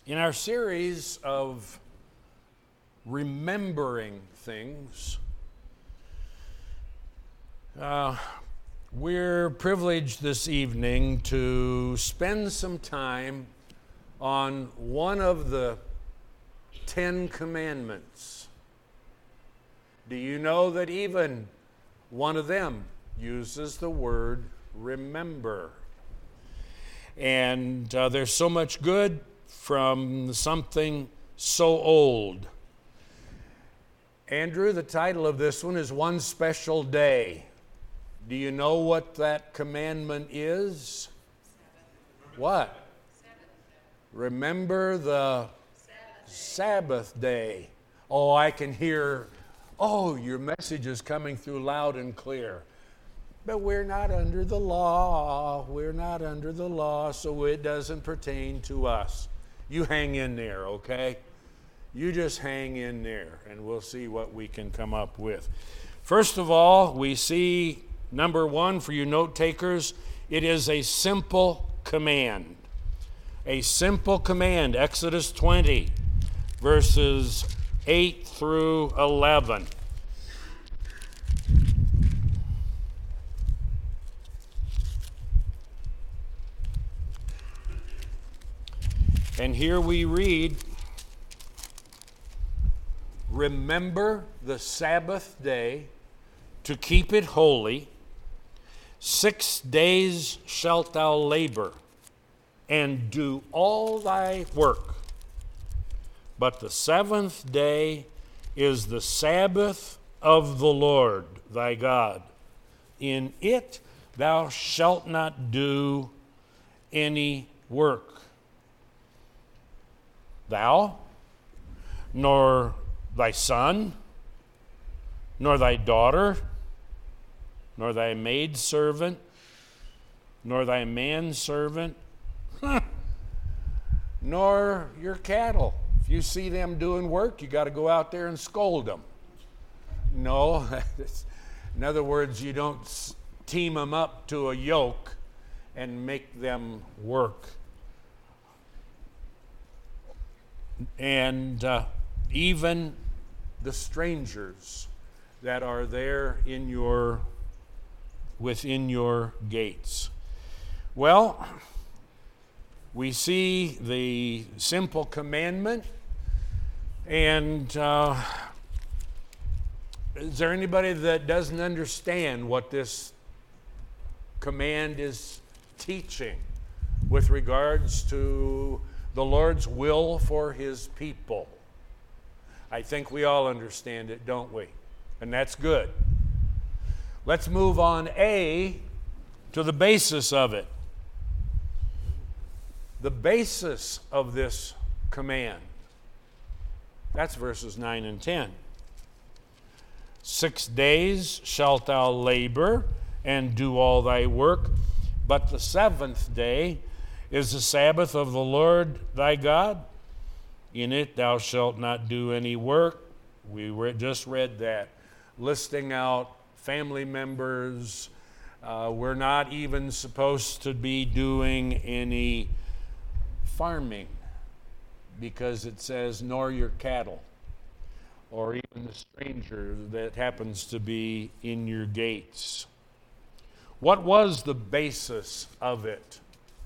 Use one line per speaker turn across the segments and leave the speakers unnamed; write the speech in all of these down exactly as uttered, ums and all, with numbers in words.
In our series of remembering things, uh, we're privileged this evening to spend some time on one of the Ten Commandments. Do you know that even one of them uses the word remember? And uh, there's so much good from something so old. Andrew, the title of this one is One Special Day. Do you know what that commandment is? What? Remember the Sabbath day. Oh, I can hear, oh, your message is coming through loud and clear. But we're not under the law. We're not under the law, so it doesn't pertain to us. You hang in there, okay? You just hang in there, and we'll see what we can come up with. First of all, we see number one for you note takers, it is a simple command. A simple command, Exodus twenty, verses eight through eleven. And here we read, remember the Sabbath day to keep it holy. Six days shalt thou labor and do all thy work. But the seventh day is the Sabbath of the Lord thy God. In it thou shalt not do any work. Thou, nor thy son, nor thy daughter, nor thy maidservant, nor thy manservant, nor your cattle. If you see them doing work, you got to go out there and scold them. No, in other words, you don't team them up to a yoke and make them work. And uh, even the strangers that are there in your within your gates. Well, we see the simple commandment, and uh, is there anybody that doesn't understand what this command is teaching with regards to the Lord's will for his people? I think we all understand it, don't we? And that's good. Let's move on A to the basis of it. The basis of this command. That's verses nine and ten. Six days shalt thou labor and do all thy work, but the seventh day is the Sabbath of the Lord thy God. In it thou shalt not do any work. We re- just read that, listing out family members. Uh, we're not even supposed to be doing any farming, because it says, nor your cattle, or even the stranger that happens to be in your gates. What was the basis of it?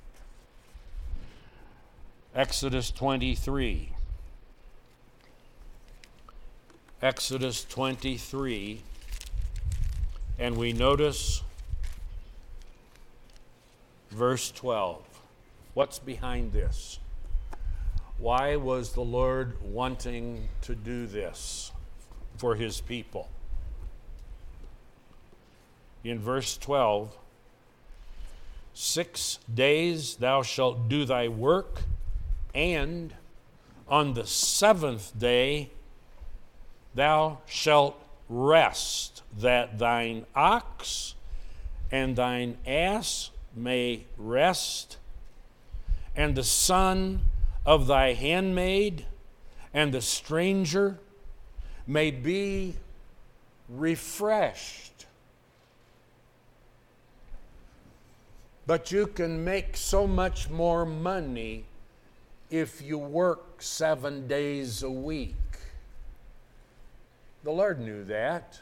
Exodus twenty-three. Exodus twenty-three, and we notice verse twelve. What's behind this? Why was the Lord wanting to do this for his people? In verse twelve, six days thou shalt do thy work, and on the seventh day thou shalt rest, that thine ox and thine ass may rest, and the son of thy handmaid and the stranger may be refreshed. But you can make so much more money if you work seven days a week. The Lord knew that.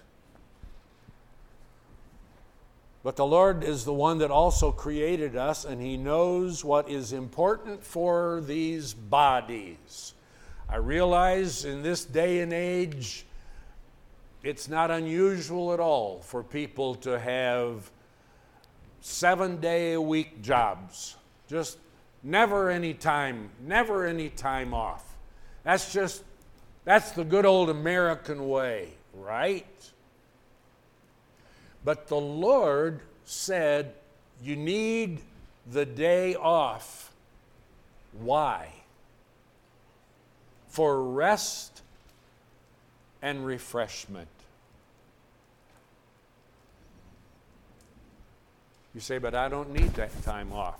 But the Lord is the one that also created us, and He knows what is important for these bodies. I realize in this day and age, it's not unusual at all for people to have seven-day-a-week jobs. Just never any time, never any time off. That's just, that's the good old American way, right? But the Lord said, you need the day off. Why? For rest and refreshment. You say, but I don't need that time off.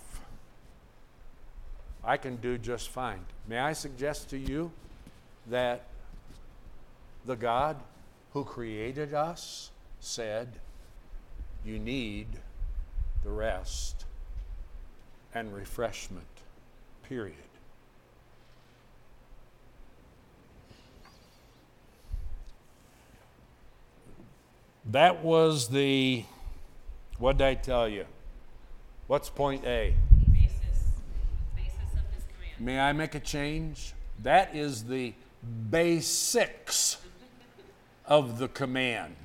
I can do just fine. May I suggest to you that the God who created us said, you need the rest and refreshment, period. That was the, what did I tell you? What's point A?
Basis, basis of His command.
May I make a change? That is the basics of the command.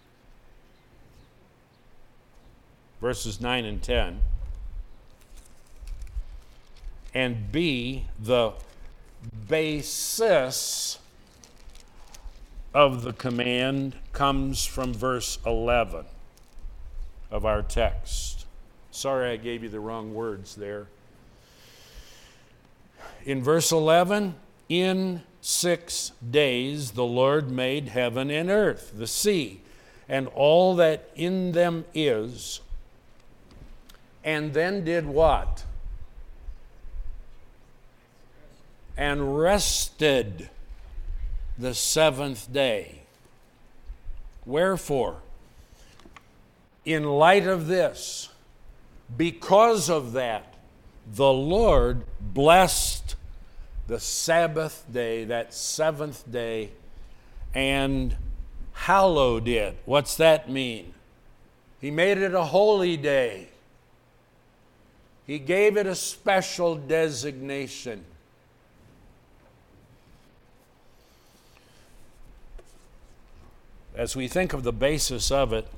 Verses nine and ten. And B, the basis of the command comes from verse eleven of our text. Sorry I gave you the wrong words there. In verse eleven, in six days the Lord made heaven and earth, the sea, and all that in them is, and then did what? And rested the seventh day. Wherefore, in light of this, because of that, the Lord blessed the Sabbath day, that seventh day, and hallowed it. What's that mean? He made it a holy day. He gave it a special designation. As we think of the basis of it,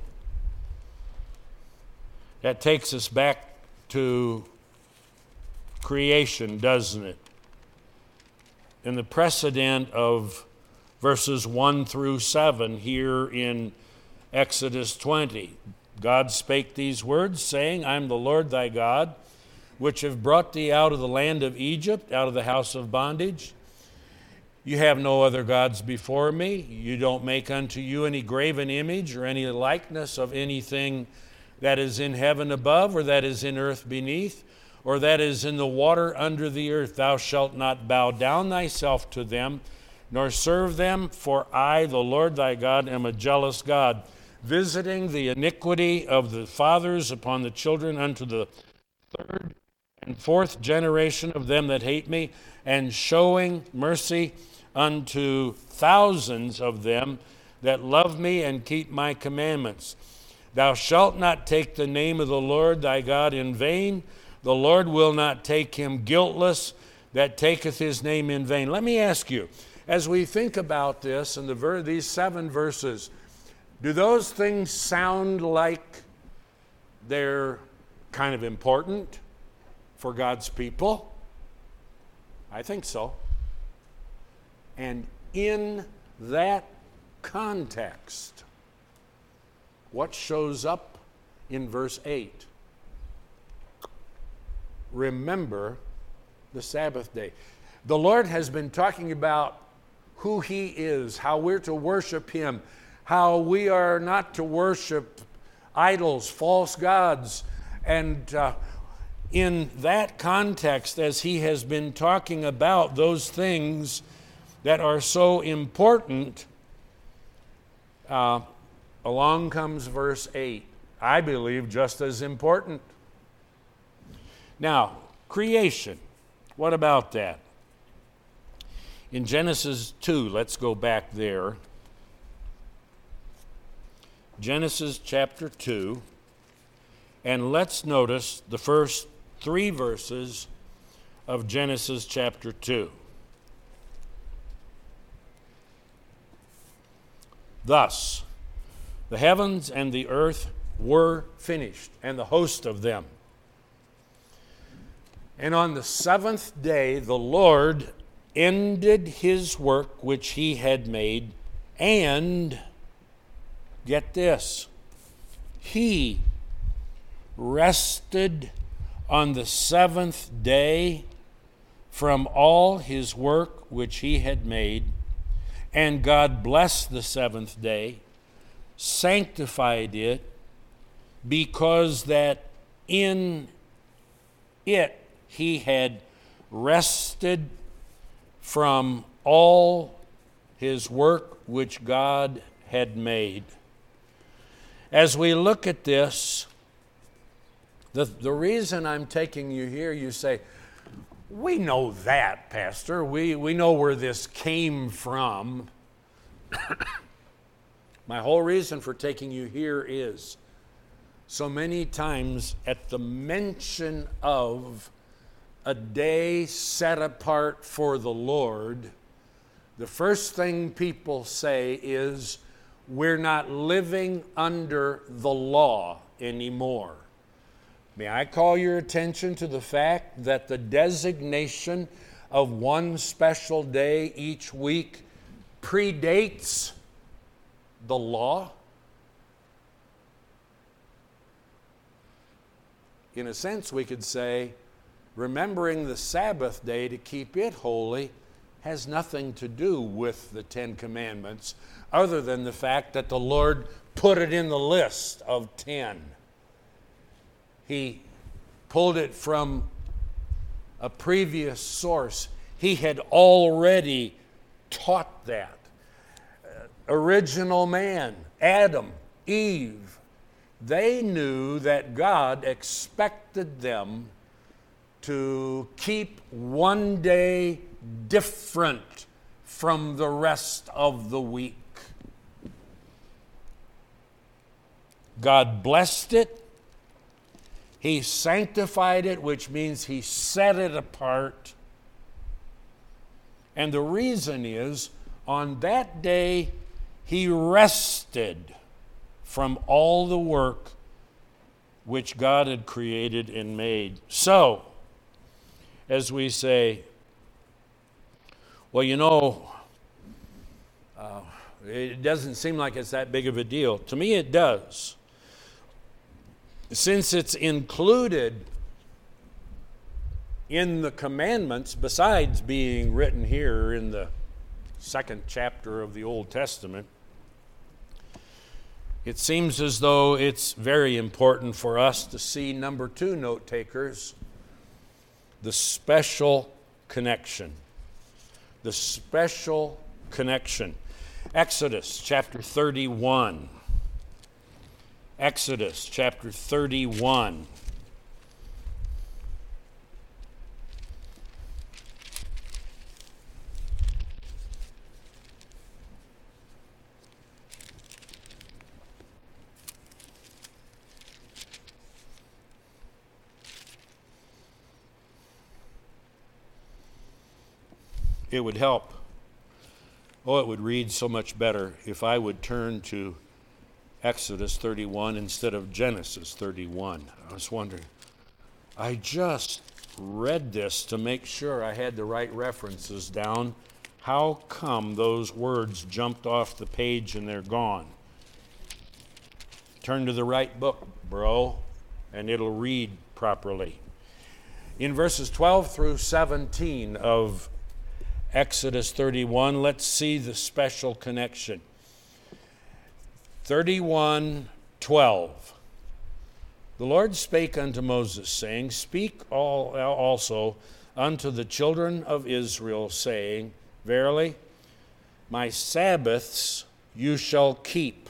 that takes us back to creation, doesn't it? In the precedent of verses one through seven here in Exodus twenty, God spake these words, saying, I am the Lord thy God, which have brought thee out of the land of Egypt, out of the house of bondage. You have no other gods before me. You don't make unto you any graven image or any likeness of anything that is in heaven above, or that is in earth beneath, or that is in the water under the earth. Thou shalt not bow down thyself to them, nor serve them, for I, the Lord thy God, am a jealous God, visiting the iniquity of the fathers upon the children unto the third and fourth generation of them that hate me, and showing mercy unto thousands of them that love me and keep my commandments. Thou shalt not take the name of the Lord thy God in vain. The Lord will not take him guiltless that taketh his name in vain. Let me ask you, as we think about this and the ver- these seven verses, do those things sound like they're kind of important for God's people? I think so. And in that context, what shows up in verse eight? Remember the Sabbath day. The Lord has been talking about who he is, how we're to worship him, how we are not to worship idols, false gods. And uh, in that context, as he has been talking about those things that are so important, uh, along comes verse eight. I believe just as important. Now, creation. What about that? In Genesis two, let's go back there. Genesis chapter two, and let's notice the first three verses of Genesis chapter two. Thus, the heavens and the earth were finished, and the host of them. And on the seventh day, the Lord ended his work which he had made, and, get this, he rested on the seventh day from all his work which he had made. And God blessed the seventh day, sanctified it, because that in it he had rested from all his work which God had made. As we look at this, the, the reason I'm taking you here, you say, we know that, Pastor. We, we know where this came from. My whole reason for taking you here is so many times at the mention of a day set apart for the Lord, the first thing people say is, we're not living under the law anymore. May I call your attention to the fact that the designation of one special day each week predates the law? In a sense, we could say, remembering the Sabbath day to keep it holy has nothing to do with the Ten Commandments, other than the fact that the Lord put it in the list of ten. He pulled it from a previous source. He had already taught that. Uh, original man, Adam, Eve, they knew that God expected them to keep one day different from the rest of the week. God blessed it. He sanctified it, which means he set it apart. And the reason is, on that day, he rested from all the work which God had created and made. So, as we say, well, you know, uh, it doesn't seem like it's that big of a deal. To me, it does. Since it's included in the commandments, besides being written here in the second chapter of the Old Testament, it seems as though it's very important for us to see, number two, note takers, the special connection. The special connection. Exodus chapter thirty-one. Exodus chapter thirty-one. It would help. Oh, it would read so much better if I would turn to Exodus thirty-one instead of Genesis thirty-one. I was wondering. I just read this to make sure I had the right references down. How come those words jumped off the page and they're gone? Turn to the right book, bro, and it'll read properly. In verses twelve through seventeen of Exodus thirty-one, let's see the special connection. thirty-one twelve. The Lord spake unto Moses, saying, Speak all, also unto the children of Israel, saying, Verily, my Sabbaths you shall keep.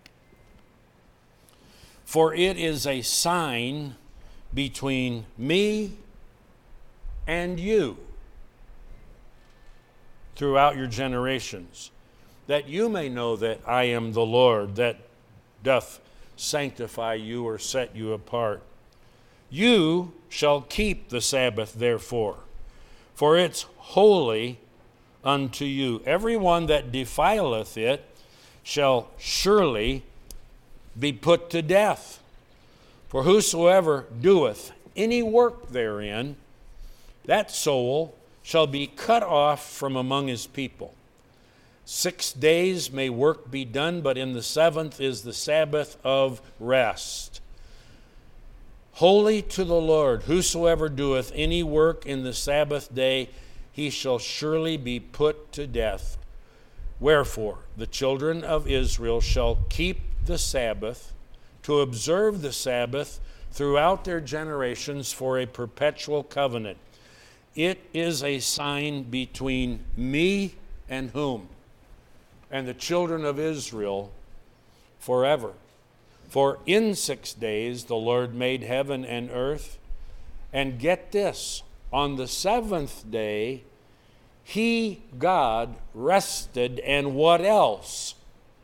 For it is a sign between me and you. throughout your generations, that you may know that I am the Lord that doth sanctify you or set you apart. You shall keep the Sabbath, therefore, for it's holy unto you. Everyone that defileth it shall surely be put to death. For whosoever doeth any work therein, that soul shall be cut off from among his people. Six days may work be done, but in the seventh is the Sabbath of rest. Holy to the Lord, whosoever doeth any work in the Sabbath day, he shall surely be put to death. Wherefore, the children of Israel shall keep the Sabbath, to observe the Sabbath throughout their generations for a perpetual covenant. It is a sign between me and whom? And the children of Israel forever. For in six days the Lord made heaven and earth, and get this, on the seventh day he, God, rested, and what else?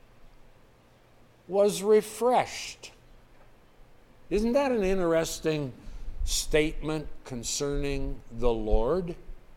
Was refreshed. Isn't that an interesting statement concerning the Lord?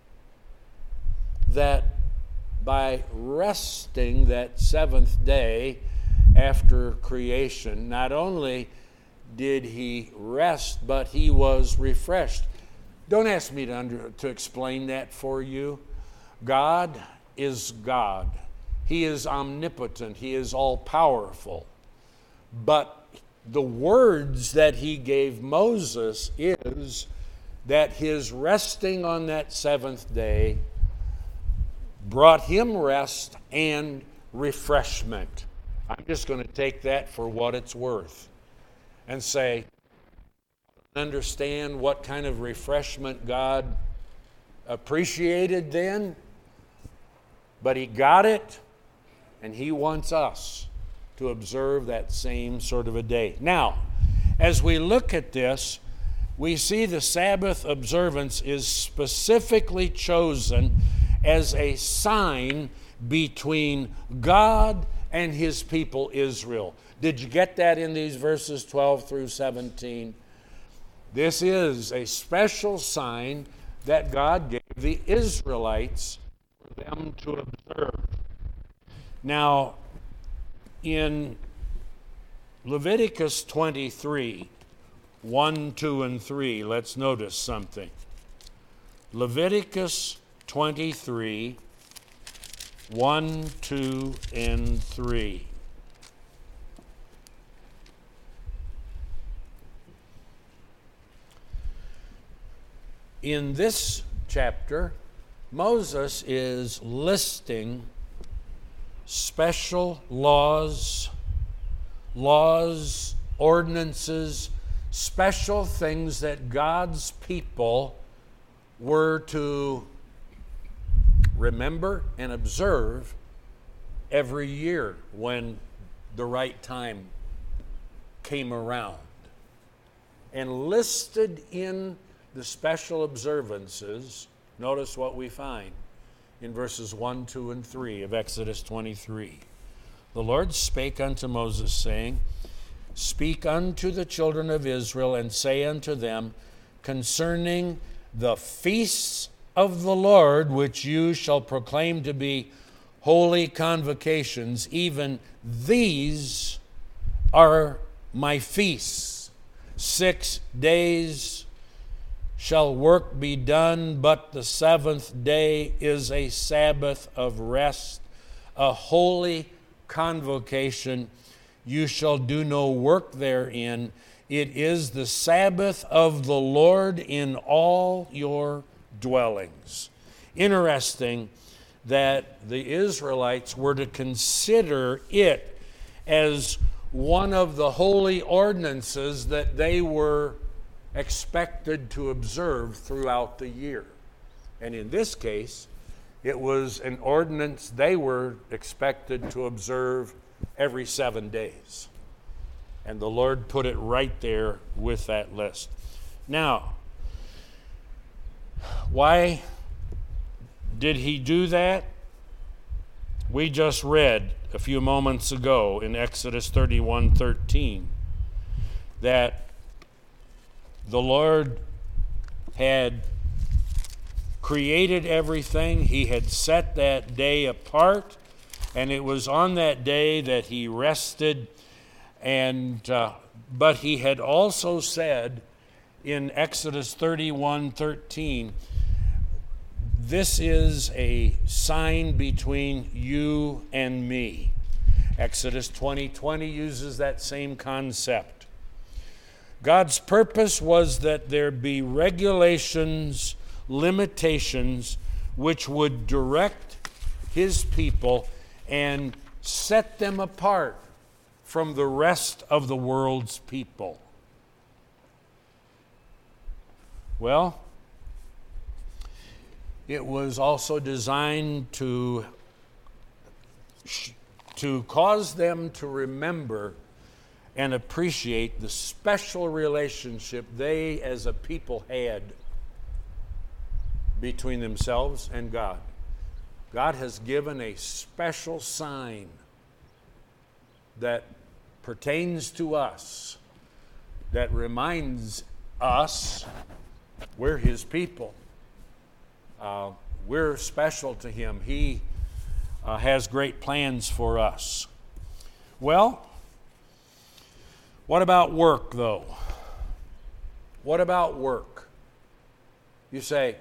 That by resting that seventh day after creation, not only did he rest, but he was refreshed. Don't ask me to, under, to explain that for you. God is God. He is omnipotent. He is all-powerful. But the words that he gave Moses is that his resting on that seventh day brought him rest and refreshment. I'm just going to take that for what it's worth and say, understand what kind of refreshment God appreciated then, but he got it, and he wants us to observe that same sort of a day. Now, as we look at this, we see the Sabbath observance is specifically chosen as a sign between God and his people Israel. Did you get that in these verses twelve through seventeen? This is a special sign that God gave the Israelites for them to observe. Now, in Leviticus twenty-three, one, two, and three, let's notice something. Leviticus twenty-three, one, two, and three. In this chapter, Moses is listing special laws, laws, ordinances, special things that God's people were to remember and observe every year when the right time came around. And listed in the special observances, notice what we find in verses one, two, and three of Exodus twenty-three. The Lord spake unto Moses, saying, Speak unto the children of Israel, and say unto them, concerning the feasts of the Lord, which you shall proclaim to be holy convocations, even these are my feasts. Six days shall work be done, but the seventh day is a Sabbath of rest, a holy convocation. You shall do no work therein. It is the Sabbath of the Lord in all your dwellings. Interesting that the Israelites were to consider it as one of the holy ordinances that they were expected to observe throughout the year. And in this case, it was an ordinance they were expected to observe every seven days. And the Lord put it right there with that list. Now, why did he do that? We just read a few moments ago in Exodus thirty-one thirteen that the Lord had created everything. He had set that day apart, and it was on that day that he rested. And uh, but he had also said in Exodus thirty-one thirteen, this is a sign between you and me. Exodus twenty twenty uses that same concept. God's purpose was that there be regulations, limitations, which would direct his people and set them apart from the rest of the world's people. Well, it was also designed to, to cause them to remember and appreciate the special relationship they as a people had between themselves and God. God has given a special sign that pertains to us, that reminds us we're his people. Uh, we're special to him. He uh, has great plans for us. Well, what about work, though? What about work? You say,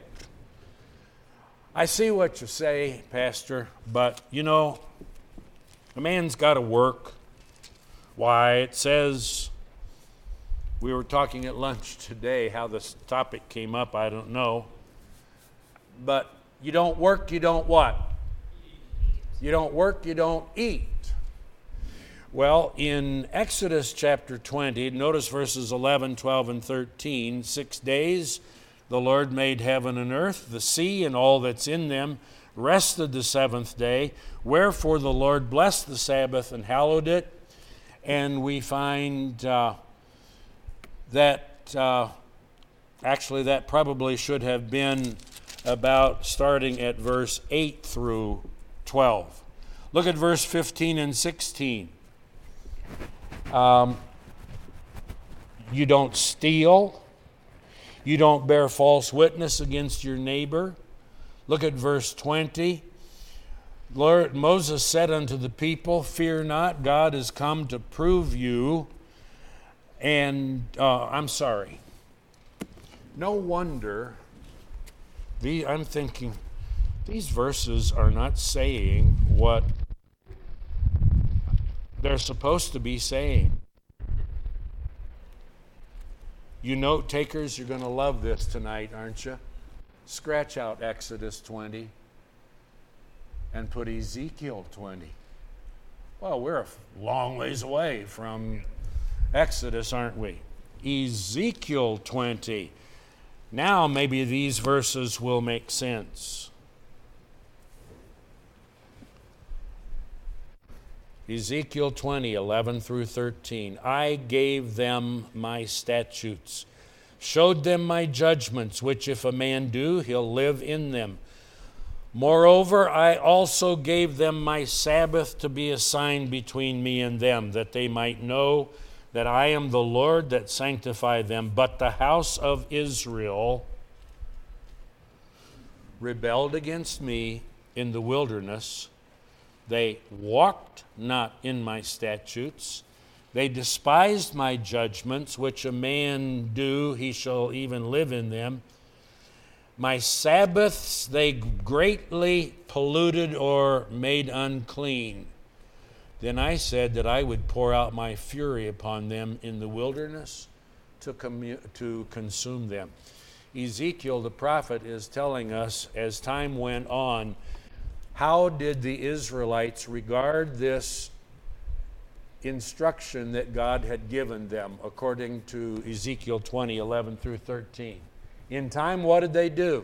I see what you say, Pastor, but you know, a man's got to work. Why, it says, we were talking at lunch today, how this topic came up, I don't know. But you don't work, you don't what? You don't work, you don't eat. Well, in Exodus chapter twenty, notice verses eleven, twelve, and thirteen, six days the Lord made heaven and earth, the sea and all that's in them, rested the seventh day. Wherefore the Lord blessed the Sabbath and hallowed it. And we find uh, that, uh, actually that probably should have been about starting at verse eight through twelve. Look at verse fifteen and sixteen. Um, you don't steal. You don't bear false witness against your neighbor. Look at verse twenty. Lord, Moses said unto the people, fear not, God is come to prove you. And, uh, I'm sorry. No wonder, the, I'm thinking, these verses are not saying what they're supposed to be saying. You note takers, you're going to love this tonight, aren't you? Scratch out Exodus twenty and put Ezekiel twenty. Well, we're a long ways away from Exodus, aren't we? Ezekiel twenty. Now maybe these verses will make sense. Ezekiel twenty, eleven through thirteen. I gave them my statutes, showed them my judgments, which if a man do, he'll live in them. Moreover, I also gave them my Sabbath to be a sign between me and them, that they might know that I am the Lord that sanctify them. But the house of Israel rebelled against me in the wilderness. They walked not in my statutes. They despised my judgments, which a man do, he shall even live in them. My Sabbaths they greatly polluted or made unclean. Then I said that I would pour out my fury upon them in the wilderness to, commu- to consume them. Ezekiel the prophet is telling us, as time went on, how did the Israelites regard this instruction that God had given them, according to Ezekiel twenty, eleven through thirteen. In time, what did they do?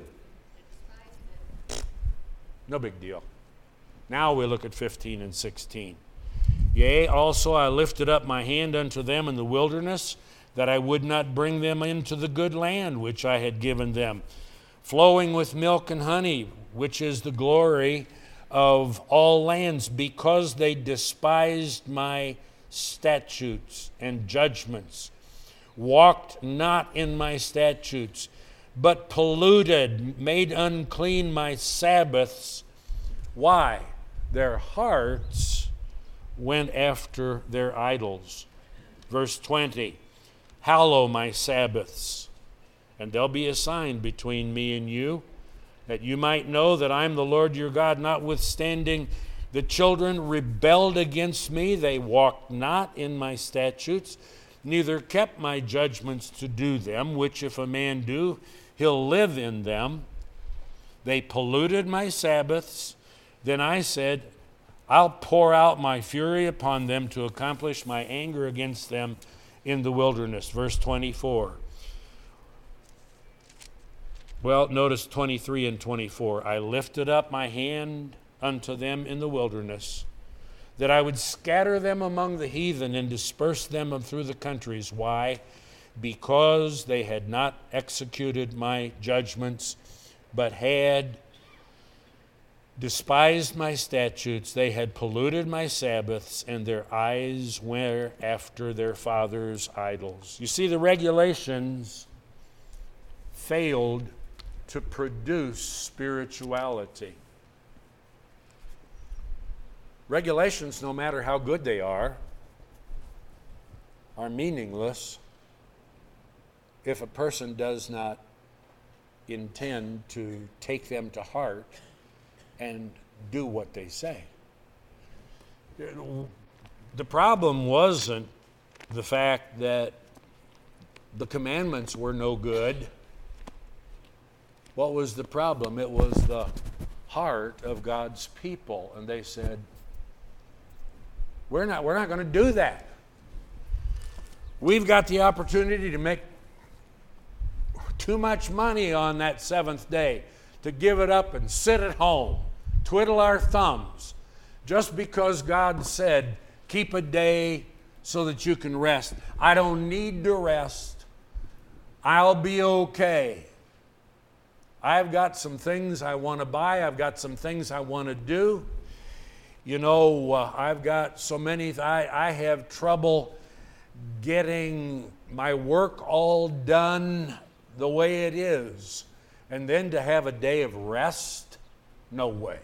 No big deal. Now we look at fifteen and sixteen. Yea, also I lifted up my hand unto them in the wilderness, that I would not bring them into the good land which I had given them, flowing with milk and honey, which is the glory of all lands, because they despised my statutes and judgments, walked not in my statutes, but polluted, made unclean my Sabbaths. Why? Their hearts went after their idols. Verse twenty, hallow my Sabbaths, and there'll be a sign between me and you, that you might know that I'm the Lord your God. Notwithstanding, the children rebelled against me. They walked not in my statutes, neither kept my judgments to do them, which if a man do, he'll live in them. They polluted my Sabbaths. Then I said, I'll pour out my fury upon them to accomplish my anger against them in the wilderness. Verse twenty-four. Well, notice twenty-three and twenty-four. I lifted up my hand unto them in the wilderness, that I would scatter them among the heathen and disperse them through the countries. Why? Because they had not executed my judgments, but had despised my statutes. They had polluted my Sabbaths, and their eyes were after their fathers' idols. You see, the regulations failed to produce spirituality. Regulations, no matter how good they are, are meaningless if a person does not intend to take them to heart and do what they say. The problem wasn't the fact that the commandments were no good. What was the problem? It was the heart of God's people. And they said, we're not, we're not going to do that. We've got the opportunity to make too much money on that seventh day to give it up and sit at home, twiddle our thumbs, just because God said, keep a day so that you can rest. I don't need to rest. I'll be okay. I've got some things I want to buy. I've got some things I want to do. You know, uh, I've got so many, th- I, I have trouble getting my work all done the way it is. And then to have a day of rest? No way.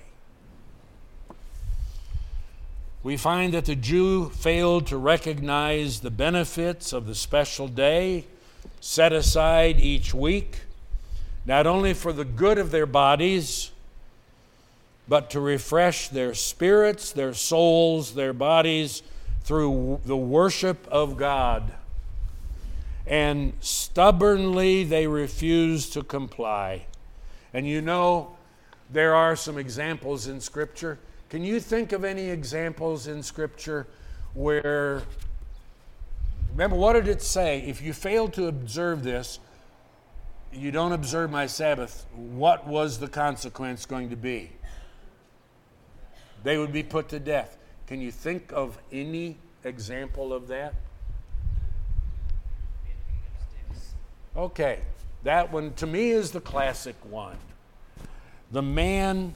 We find that the Jew failed to recognize the benefits of the special day set aside each week, not only for the good of their bodies, but to refresh their spirits, their souls, their bodies through the worship of God. And stubbornly they refused to comply. And you know, there are some examples in Scripture. Can you think of any examples in Scripture where, remember, what did it say? If you fail to observe this, you don't observe my Sabbath, what was the consequence going to be? They would be put to death. Can you think of any example of that? Okay, that one to me is the classic one. The man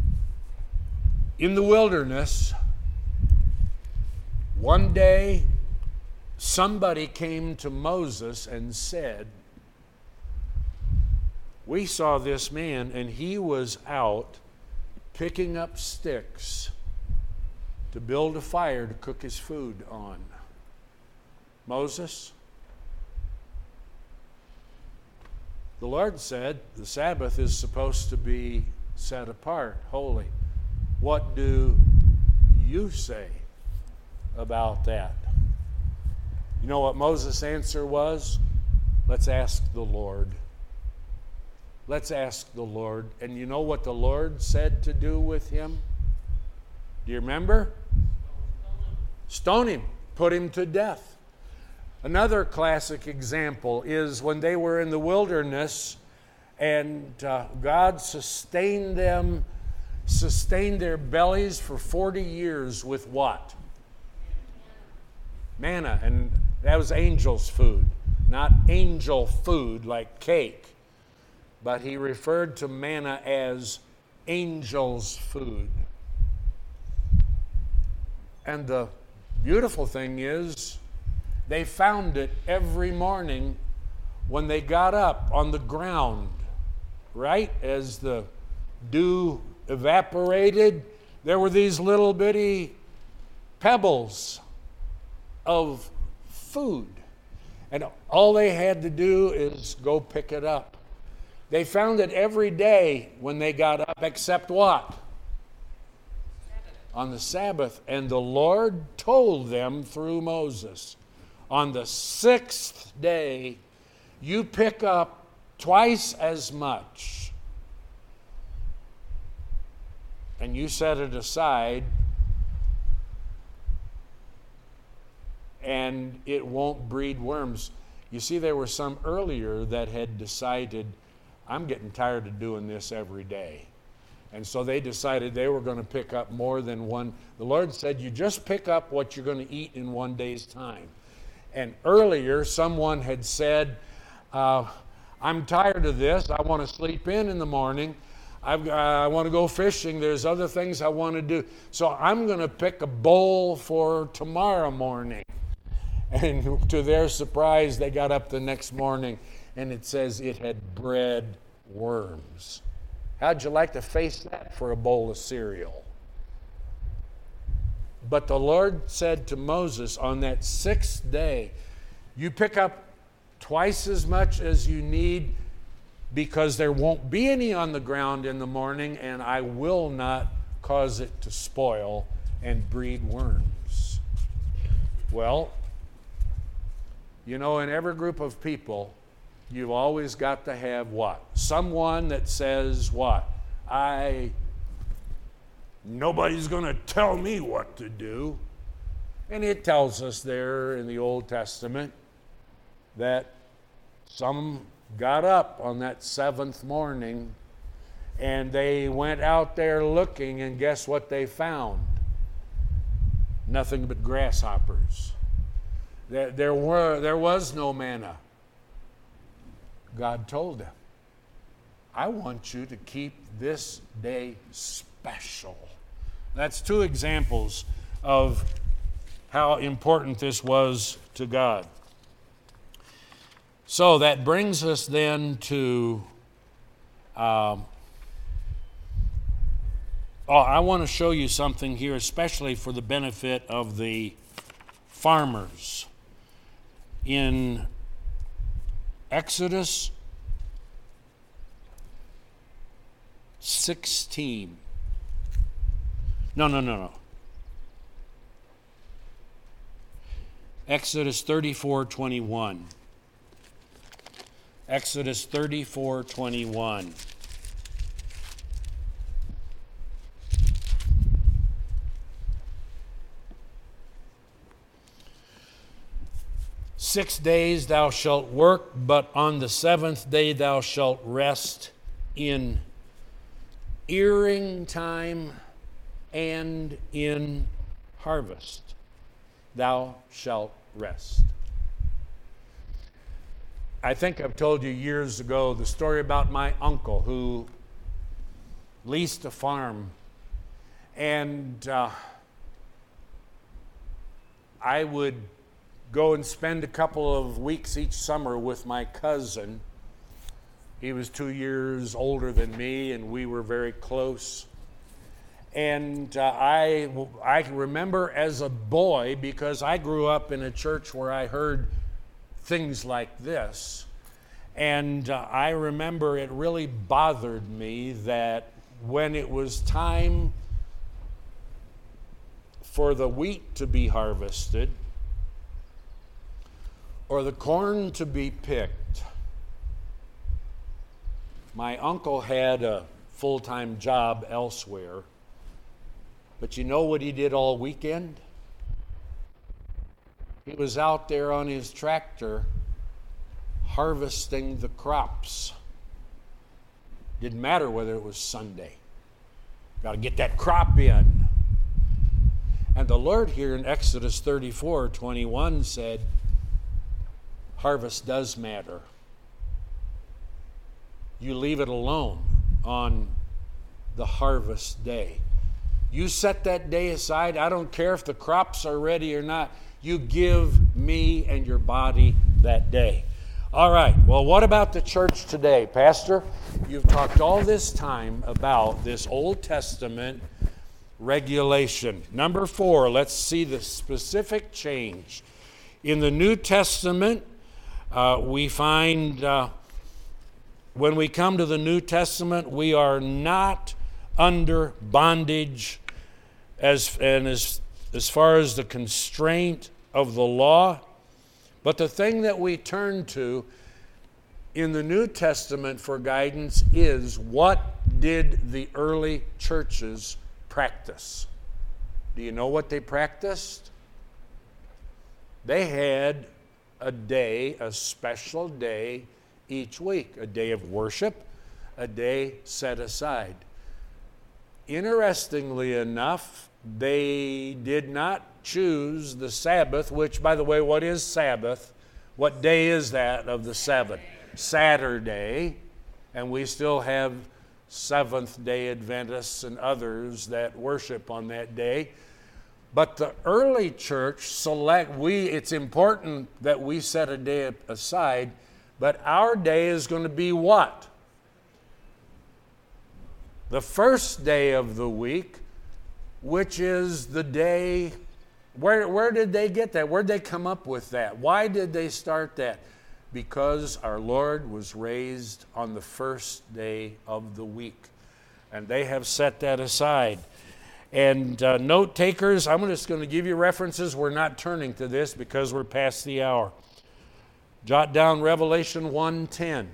in the wilderness, one day somebody came to Moses and said, we saw this man and he was out picking up sticks to build a fire to cook his food on. Moses, the Lord said the Sabbath is supposed to be set apart, holy. What do you say about that? You know what Moses' answer was? Let's ask the Lord. Let's ask the Lord. And you know what the Lord said to do with him? Do you remember? Stone him. Put him to death. Another classic example is when they were in the wilderness and uh, God sustained them, sustained their bellies for forty years with what? Manna. And that was angels' food. Not angel food like cake. But he referred to manna as angels' food. And the beautiful thing is, they found it every morning when they got up on the ground, right? As the dew evaporated, there were these little bitty pebbles of food. And all they had to do is go pick it up. They found it every day when they got up, except what? On the Sabbath. And the Lord told them through Moses, on the sixth day, you pick up twice as much, and you set it aside, and it won't breed worms. You see, there were some earlier that had decided, I'm getting tired of doing this every day. And so they decided they were going to pick up more than one. The Lord said, you just pick up what you're going to eat in one day's time. And earlier, someone had said, uh, I'm tired of this. I want to sleep in in the morning. I've, uh, I want to go fishing. There's other things I want to do. So I'm going to pick a bowl for tomorrow morning. And to their surprise, they got up the next morning, and it says it had bred worms. How'd you like to face that for a bowl of cereal? But the Lord said to Moses, on that sixth day, you pick up twice as much as you need, because there won't be any on the ground in the morning, and I will not cause it to spoil and breed worms. Well, you know, in every group of people, you've always got to have what? Someone that says what? I, nobody's going to tell me what to do. And it tells us there in the Old Testament that some got up on that seventh morning and they went out there looking, and guess what they found? Nothing but grasshoppers. There, there, were, there was no manna. God told them, I want you to keep this day special. That's two examples of how important this was to God. So that brings us then to, um, oh, I want to show you something here, especially for the benefit of the farmers. In Exodus sixteen. No, no, no, no. Exodus thirty-four twenty-one. Exodus thirty-four twenty-one. Six days thou shalt work, but on the seventh day thou shalt rest. In earing time and in harvest thou shalt rest. I think I've told you years ago the story about my uncle who leased a farm, and uh, I would go and spend a couple of weeks each summer with my cousin. He was two years older than me, and we were very close. And uh, I, I remember as a boy, because I grew up in a church where I heard things like this, and uh, I remember it really bothered me that when it was time for the wheat to be harvested, or the corn to be picked, my uncle had a full-time job elsewhere, but you know what he did all weekend? He was out there on his tractor harvesting the crops. Didn't matter whether it was Sunday. Got to get that crop in. And the Lord here in Exodus thirty-four twenty-one said, harvest does matter. You leave it alone on the harvest day. You set that day aside. I don't care if the crops are ready or not. You give me and your body that day. All right, well, what about the church today? Pastor, you've talked all this time about this Old Testament regulation. Number four, let's see the specific change. In the New Testament, uh, we find uh, when we come to the New Testament, we are not under bondage as and as, as far as the constraint of the law. But the thing that we turn to in the New Testament for guidance is, what did the early churches practice? Do you know what they practiced? They had a day, a special day each week, a day of worship, a day set aside. Interestingly enough, they did not choose the Sabbath, which, by the way, what is Sabbath? What day is that of the Sabbath? Saturday. And we still have Seventh-day Adventists and others that worship on that day. But the early church select, we, it's important that we set a day aside, but our day is going to be what? The first day of the week, which is the day. Where, where did they get that? Where did they come up with that? Why did they start that? Because our Lord was raised on the first day of the week. And they have set that aside. And uh, note takers, I'm just going to give you references. We're not turning to this because we're past the hour. Jot down Revelation one ten.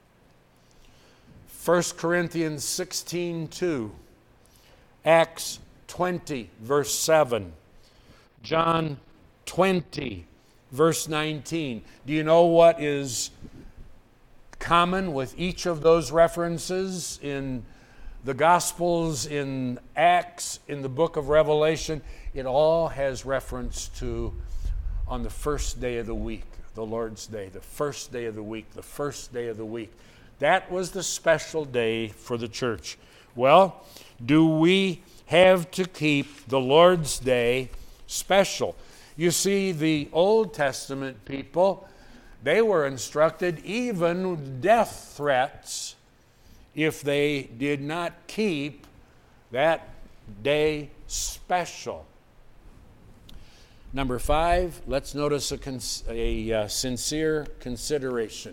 First Corinthians sixteen two. Acts twenty, verse seven. John twenty, verse nineteen. Do you know what is common with each of those references in the Gospels, in Acts, in the book of Revelation? It all has reference to on the first day of the week, the Lord's Day, the first day of the week, the first day of the week. That was the special day for the church. Well, do we have to keep the Lord's Day special? You see, the Old Testament people, they were instructed even with death threats if they did not keep that day special. Number five, let's notice a, cons- a uh, sincere consideration.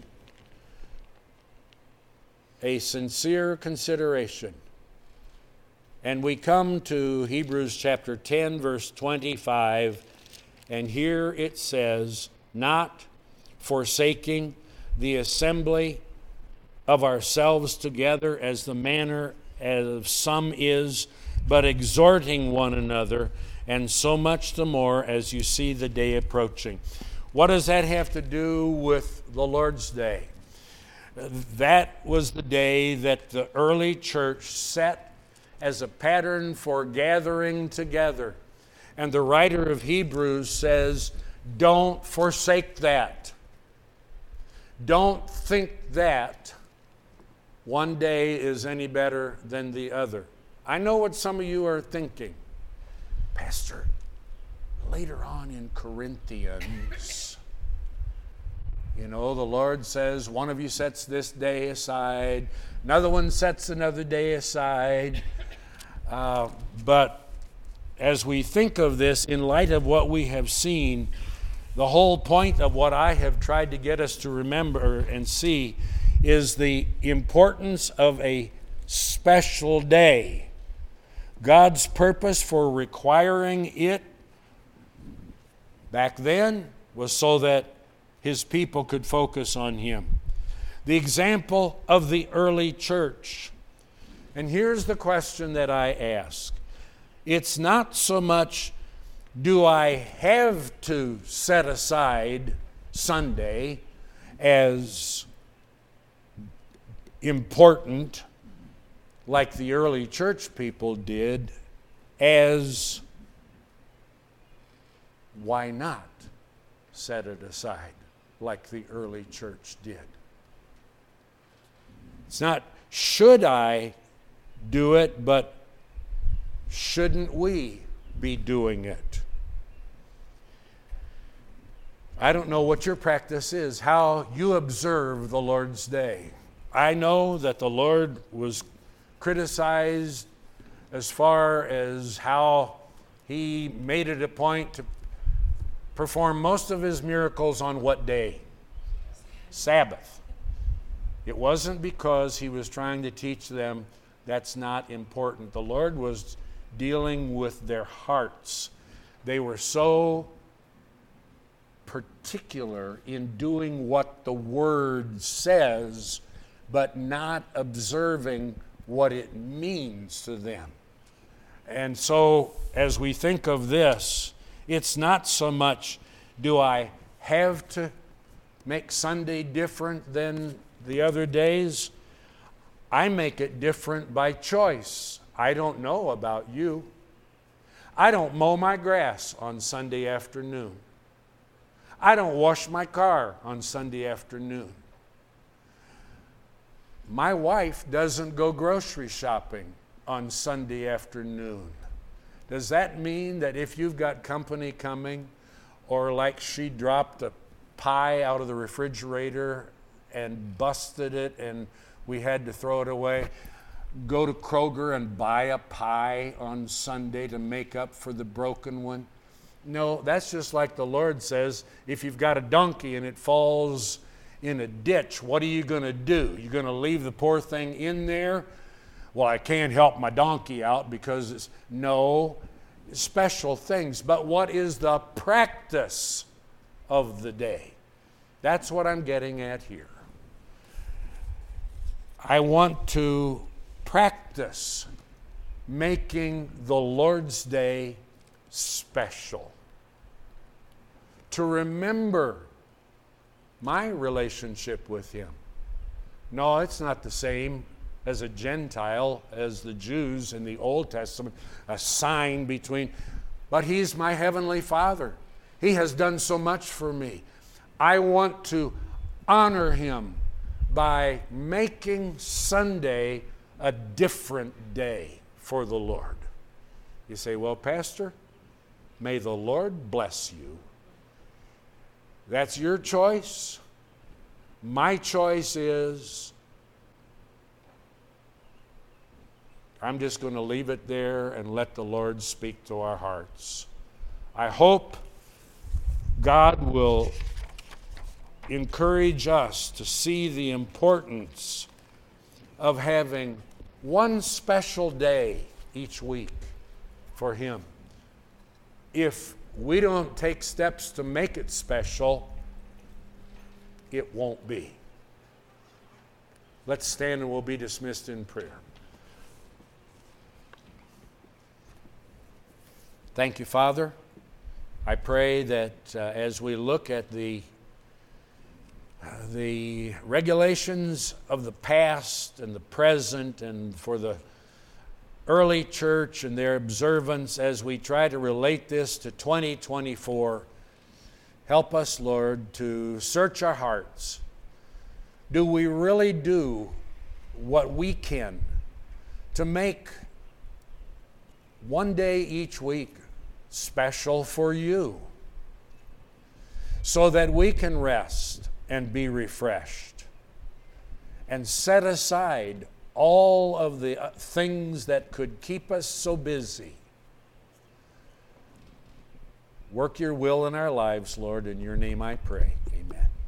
A sincere consideration. And we come to Hebrews chapter ten, verse twenty-five, and here it says, not forsaking the assembly of ourselves together as the manner of some is, but exhorting one another, and so much the more as you see the day approaching. What does that have to do with the Lord's Day? That was the day that the early church set as a pattern for gathering together. And the writer of Hebrews says, don't forsake that. Don't think that one day is any better than the other. I know what some of you are thinking. Pastor, later on in Corinthians, you know, the Lord says one of you sets this day aside, another one sets another day aside. Uh, but as we think of this, in light of what we have seen, the whole point of what I have tried to get us to remember and see is the importance of a special day. God's purpose for requiring it back then was so that his people could focus on him. The example of the early church. And here's the question that I ask. It's not so much, do I have to set aside Sunday as important, like the early church people did, as why not set it aside like the early church did? It's not should I do it, but should shouldn't we be doing it? I don't know what your practice is, how you observe the Lord's Day. I know that the Lord was criticized as far as how he made it a point to perform most of his miracles on what day? Sabbath. It wasn't because he was trying to teach them that's not important. The Lord was dealing with their hearts. They were so particular in doing what the Word says, but not observing what it means to them. And so, as we think of this, it's not so much, do I have to make Sunday different than the other days? I make it different by choice. I don't know about you. I don't mow my grass on Sunday afternoon. I don't wash my car on Sunday afternoon. My wife doesn't go grocery shopping on Sunday afternoon. Does that mean that if you've got company coming, or like she dropped a pie out of the refrigerator and busted it and we had to throw it away, go to Kroger and buy a pie on Sunday to make up for the broken one? No, that's just like the Lord says, if you've got a donkey and it falls in a ditch, what are you going to do? You're going to leave the poor thing in there? Well, I can't help my donkey out because it's, no, special things. But what is the practice of the day? That's what I'm getting at here. I want to practice making the Lord's Day special. To remember my relationship with Him. No, it's not the same as a Gentile, as the Jews in the Old Testament, a sign between, but He's my Heavenly Father. He has done so much for me. I want to honor Him by making Sunday a different day for the Lord. You say, well, Pastor, may the Lord bless you. That's your choice. My choice is, I'm just going to leave it there and let the Lord speak to our hearts. I hope God will encourage us to see the importance of having one special day each week for Him. If we don't take steps to make it special, it won't be. Let's stand and we'll be dismissed in prayer. Thank you, Father. I pray that uh, as we look at the uh, the regulations of the past and the present, and for the early church and their observance, as we try to relate this to twenty twenty-four, help us, Lord, to search our hearts. Do we really do what we can to make one day each week special for You, so that we can rest and be refreshed and set aside all of the things that could keep us so busy? Work Your will in our lives, Lord. In Your name I pray.